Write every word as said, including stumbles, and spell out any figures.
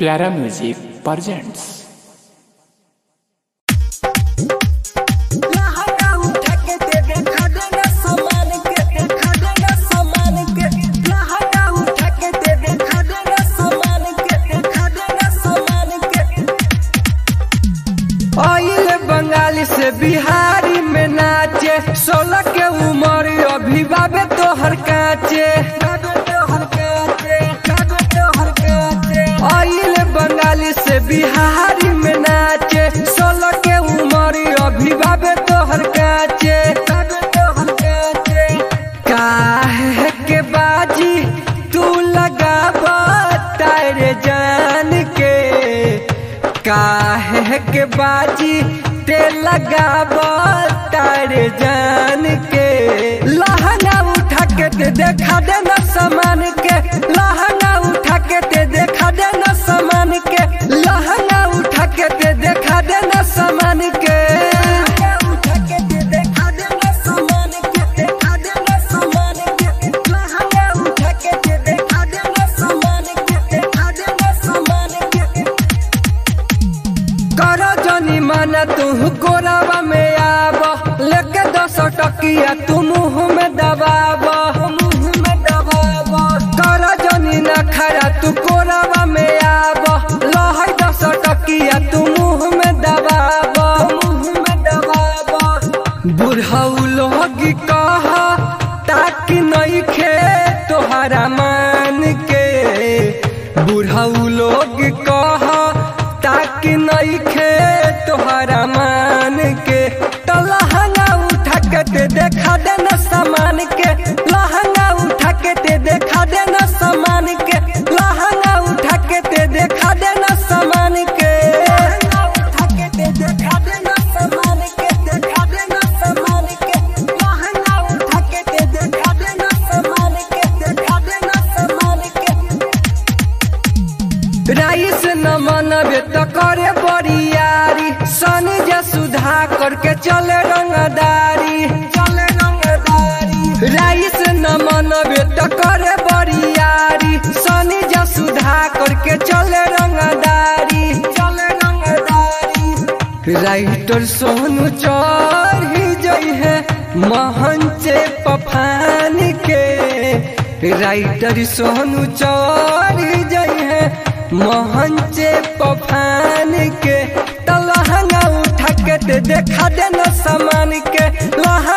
प्यारा music presents. Bengali से बिहारी में नाचे, सोलह के उम्र अभी बाबे तोहर काचे। आइल बंगाली से बिहारी में नाचे, सोलह के उम्र अभी बाबे तोहर काचे। काहे के बाजी तू लगावा तारे जान के, काहे के बाजी ते लगावा तारे जान के। लहंगा उठा के ते देखा देना सामान के, लहंगा उठा के ते देखा देना सामान के, लहंगा उठा के ते देखा देना सामान के। माना तू गोरावा में आब, लेके दस टकिया तू मुँह में दबाब, मुँह में दबाब। कर जनी न खड़ा तू गोरावा में आब, लहै दस टकिया तू मुँह में दबाब, मुँह में दबाब। बुढ़ऊ लोग कह ताकि नहीं खे तोहरा मान के, बुढ़ऊ लोग कह ताकि नहीं खे तोहरा मान के। तो लहंगा उठा के ते देखा देना सामान के, लहंगा उठा के ते देखा देना सामान के, लहंगा उठा के ते देखा देना सामान के। उठा के ते देखा देना सामान के, देखा देना सामान के, लहंगा उठा के ते देखा देना सामान के, देखा देना सामान के। राइस न मनबे तो करे बरियारी, सनी जे सुधा करके चले रंगदारी, चले रंगदारी। राइस न मनबे तो करे बरियारी, सनी जे सुधा करके चले रंगदारी, चले रंगदारी। राइटर सोनू चढ़ी जई है महंचे पफान के, राइटर सोनू चढ़ी जई है महंचे पफान के। तो लहंगा उठा के ते देखा देना सामान के, लहंगा